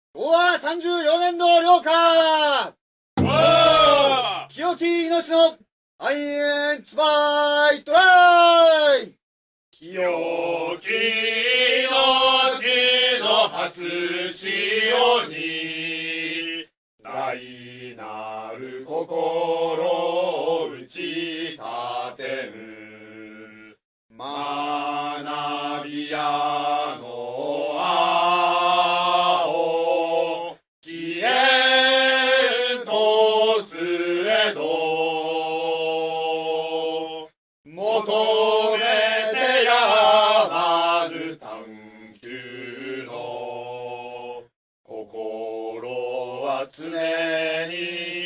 昭和34年度了解。清き命の愛煙ツバイトライ。 清き命の初潮に大なる心を打ち立てぬ学び屋の青消えんとすれど求めてやまぬ探求の心は常に